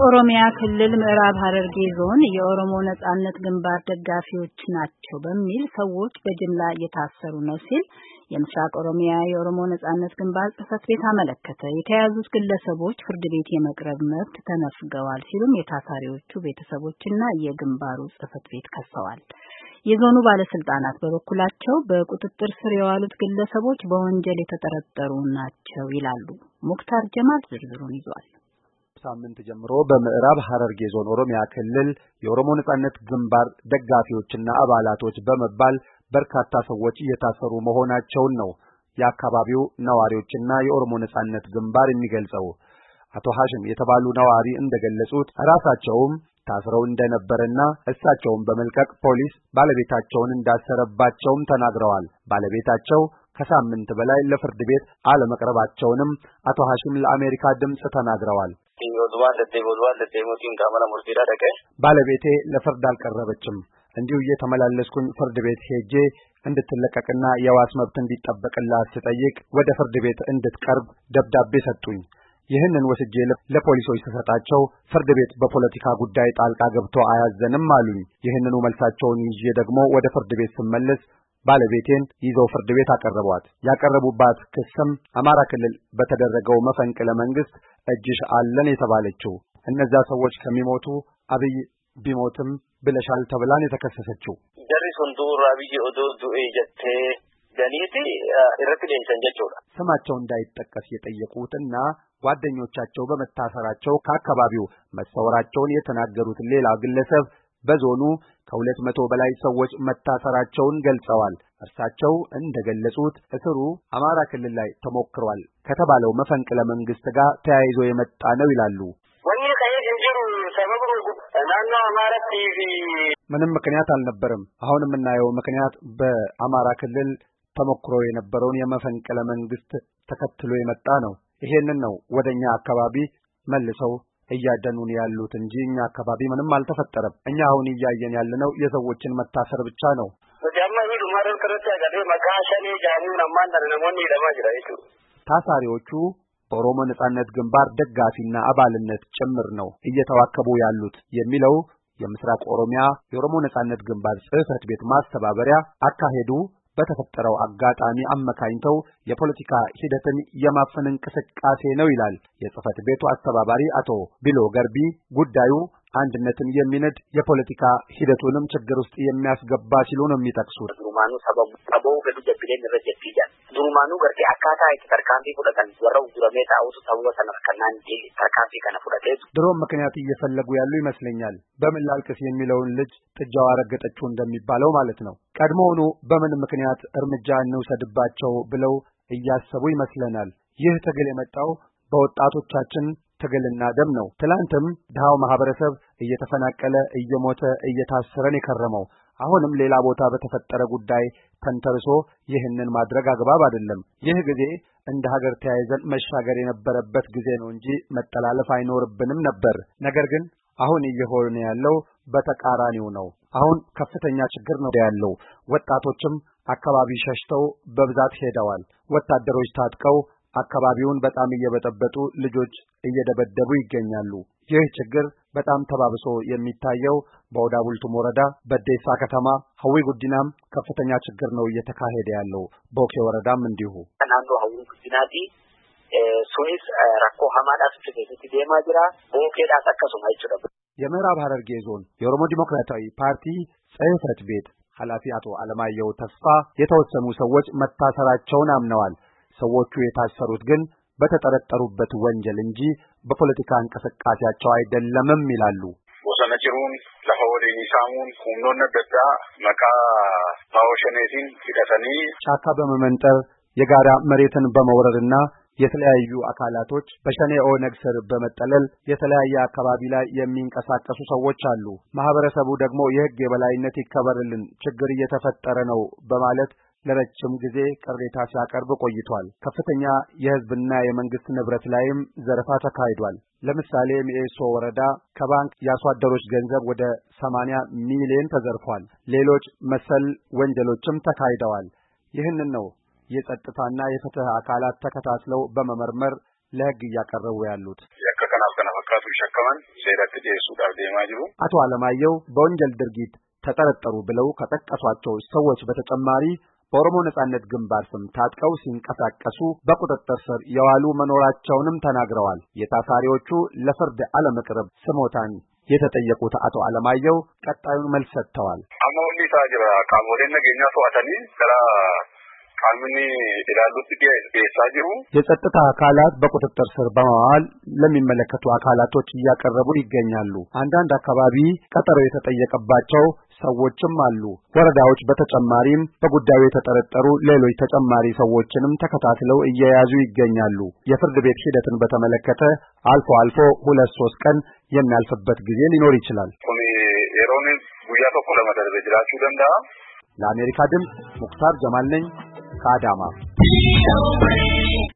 በኦሮሚያ ክልል ምዕራብ ሐረርጌ ዞን የኦሮሞ ነጻነት ግንባር ደጋፊዎች ናቸው በሚል ሰዎች በጅምላ እየታሰሩ ነው ሲል የምስራቅ ኦሮሚያ የኦሮሞ ነጻነት ግንባር ጽሕፈት ቤት አመለከተ። የተያዙት ግለሰቦች ፍርድ ቤት የመቅረብ መብት ተነፍገዋል ሲሉም የታሳሪዎቹ ቤተሰቦችና የግንባሩ ጽሕፈት ቤት ከሰዋል። የዞኑ ባለስልጣናት በበኩላቸው በቁጥጥር ስር የዋሉት ግለሰቦች በወንጀል የተጠረጠሩ ናቸው ይላሉ። ሙክታር ጀማል ዝርዝሩን ይዟል። ሳምንት ጀምሮ በምዕራብ ሐረርጌ ዞን ኦሮሚያ ክልል የኦሮሞ ነጻነት ግንባር ደጋፊዎችና አባላቶች በመባል በርካታ ሰዎች እየታሰሩ መሆናቸውን ነው የአካባቢው ነዋሪዎችና የኦሮሞ ነጻነት ግንባር የሚገልጸው። አቶ ሐሽም የተባሉ ነዋሪ እንደገለጹት ራሳቸውም ታስረው እንደነበረና እሳቸውን በመልቀቅ ፖሊስ ባለቤታቸውን እንዳሰረባቸውም ተናግረዋል። ባለቤታቸው ከሳምንት በላይ ለፍርድ ቤት አለመቅረባቸውንም አቶ ሐሽም ለአሜሪካ ድምጽ ተናግረዋል። ባለቤቴ ለፍርድ አልቀረበችም። እንዲሁ እየተመላለስኩኝ ፍርድ ቤት ሄጄ እንድትለቀቅና የዋስ መብት እንዲጠበቅላት ስጠይቅ ወደ ፍርድ ቤት እንድትቀርብ ደብዳቤ ሰጡኝ። ይህንን ወስጄ ለፖሊሶች ተሰጣቸው ፍርድ ቤት በፖለቲካ ጉዳይ ጣልቃ ገብቶ አያዘንም አሉኝ። ይህንኑ መልሳቸውን ይዤ ደግሞ ወደ ፍርድ ቤት ስመለስ ባለቤቴን ይዘው ፍርድ ቤት አቀረቧት። ያቀረቡባት ክስም አማራ ክልል በተደረገው መፈንቅለ መንግስት እጅሽ አለን የተባለችው እነዛ ሰዎች ከሚሞቱ አብይ ቢሞትም ብለሻል ተብላን የተከሰሰችው። ጀሪሱን ዱር አብይ ኦዶዱ ኤጀቴ ገኒቲ ኢረትሌንሰንጀቾ ስማቸው እንዳይጠቀስ የጠየቁትና ጓደኞቻቸው በመታሰራቸው ከአካባቢው መሰወራቸውን የተናገሩት ሌላ ግለሰብ በዞኑ ከ200 በላይ ሰዎች መታሰራቸውን ገልጸዋል። እርሳቸው እንደገለጹት እስሩ አማራ ክልል ላይ ተሞክሯል ከተባለው መፈንቅለ መንግስት ጋር ተያይዞ የመጣ ነው ይላሉ። ምንም ምክንያት አልነበረም። አሁን የምናየው ምክንያት በአማራ ክልል ተሞክሮ የነበረውን የመፈንቅለ መንግስት ተከትሎ የመጣ ነው። ይሄንን ነው ወደኛ አካባቢ መልሰው እያደኑን ያሉት እንጂ እኛ አካባቢ ምንም አልተፈጠረም። እኛ አሁን እያየን ያለነው የሰዎችን መታሰር ብቻ ነው። ታሳሪዎቹ በኦሮሞ ነጻነት ግንባር ደጋፊና አባልነት ጭምር ነው እየተዋከቡ ያሉት የሚለው የምስራቅ ኦሮሚያ የኦሮሞ ነጻነት ግንባር ጽሕፈት ቤት ማስተባበሪያ አካሄዱ በተፈጠረው አጋጣሚ አመካኝተው የፖለቲካ ሂደትን የማፈን እንቅስቃሴ ነው ይላል የጽሕፈት ቤቱ አስተባባሪ አቶ ቢሎ ገርቢ። ጉዳዩ አንድነትን የሚነድ የፖለቲካ ሂደቱንም ችግር ውስጥ የሚያስገባ ሲሉ ነው የሚጠቅሱት። ዱሩማኑ ሰበቡ ተበው ገዱጀብሌን ረጀትያ ዱሩማኑ ገርቴ አካታ የተርካንቲ ቁደቀን ወረው ዱረሜታ አውጡ ተወሰነ ከናንዲ ተርካንቲ ከነፉደቴ ድሮም ምክንያት እየፈለጉ ያሉ ይመስለኛል። በምን ላልቅስ የሚለውን ልጅ ጥጃዋ ረገጠችው እንደሚባለው ማለት ነው። ቀድሞውኑ በምን ምክንያት እርምጃ እንውሰድባቸው ብለው እያሰቡ ይመስለናል። ይህ ትግል የመጣው በወጣቶቻችን ትግልና ደም ነው። ትላንትም ድሃው ማህበረሰብ እየተፈናቀለ እየሞተ እየታሰረን የከረመው አሁንም ሌላ ቦታ በተፈጠረ ጉዳይ ተንተርሶ ይህንን ማድረግ አግባብ አይደለም። ይህ ጊዜ እንደ ሀገር ተያይዘን መሻገር የነበረበት ጊዜ ነው እንጂ መጠላለፍ አይኖርብንም ነበር። ነገር ግን አሁን እየሆነ ያለው በተቃራኒው ነው። አሁን ከፍተኛ ችግር ነው ያለው። ወጣቶችም አካባቢ ሸሽተው በብዛት ሄደዋል። ወታደሮች ታጥቀው አካባቢውን በጣም እየበጠበጡ ልጆች እየደበደቡ ይገኛሉ። ይህ ችግር በጣም ተባብሶ የሚታየው በኦዳ ቡልቱም ወረዳ በዴሳ ከተማ ሀዊ ጉዲናም ከፍተኛ ችግር ነው እየተካሄደ ያለው። ቦኬ ወረዳም እንዲሁ ናንዶ ሀዊ ጉዲናቲ ሱኒስ ራኮ ሐማዳስ ፍትህ ዲማ ጅራ ቦኬ ዳተከሱ ማይችላል። የምዕራብ ሐረርጌ ዞን የኦሮሞ ዲሞክራሲያዊ ፓርቲ ጽሕፈት ቤት ኃላፊ አቶ አለማየሁ ተስፋ የተወሰኑ ሰዎች መታሰራቸውን አምነዋል። ሰዎቹ የታሰሩት ግን በተጠረጠሩበት ወንጀል እንጂ በፖለቲካ እንቅስቃሴያቸው አይደለምም ይላሉ። ወሰነጭሩን ለሆዴኒ ሳሙን ሁኖነ ደዳ መቃ ታውሸኔቲን ሲከተኒ ጫካ በመመንጠር የጋራ መሬትን በመውረርና የተለያዩ አካላቶች በሸኔ ኦነግ ስር በመጠለል የተለያየ አካባቢ ላይ የሚንቀሳቀሱ ሰዎች አሉ። ማህበረሰቡ ደግሞ የሕግ የበላይነት ይከበርልን፣ ችግር እየተፈጠረ ነው በማለት ለረጅም ጊዜ ቅሬታ ሲያቀርብ ቆይቷል። ከፍተኛ የህዝብና የመንግስት ንብረት ላይም ዘረፋ ተካሂዷል። ለምሳሌ ሚኤሶ ወረዳ ከባንክ ያስዋደሮች ገንዘብ ወደ 80 ሚሊዮን ተዘርፏል። ሌሎች መሰል ወንጀሎችም ተካሂደዋል። ይህንን ነው የጸጥታና የፍትህ አካላት ተከታትለው በመመርመር ለህግ እያቀረቡ ያሉት። የከከናፍ ከነፈካ fakkaatu shakkaman seeratti dhiyeessuudhaaf deemaa jiru. አቶ አለማየሁ በወንጀል ድርጊት ተጠረጠሩ ብለው ከጠቀሷቸው ሰዎች በተጨማሪ በኦሮሞ ነጻነት ግንባር ስም ታጥቀው ሲንቀሳቀሱ በቁጥጥር ስር የዋሉ መኖራቸውንም ተናግረዋል። የታሳሪዎቹ ለፍርድ አለመቅረብ ስሞታን የተጠየቁት አቶ አለማየሁ ቀጣዩን መልስ ሰጥተዋል። አሞኒ ታጅራ ካሞሌን ነገኛ ሶአተኒ ከራ ቃልምኒ ይላሉት ዲያሳጅሩ የጸጥታ አካላት በቁጥጥር ስር በመዋል ለሚመለከቱ አካላቶች እያቀረቡ ይገኛሉ። አንዳንድ አካባቢ ቀጠሮ የተጠየቀባቸው ሰዎችም አሉ። ወረዳዎች በተጨማሪም በጉዳዩ የተጠረጠሩ ሌሎች ተጨማሪ ሰዎችንም ተከታትለው እየያዙ ይገኛሉ። የፍርድ ቤት ሂደትን በተመለከተ አልፎ 2-3 ቀን የሚያልፍበት ጊዜ ሊኖር ይችላል። ኤሮኒ ጉያ ተቆ ለመደረብ ይችላል ደንዳ ለአሜሪካ ድምፅ ሙክታር ጀማል ነኝ ከአዳማ።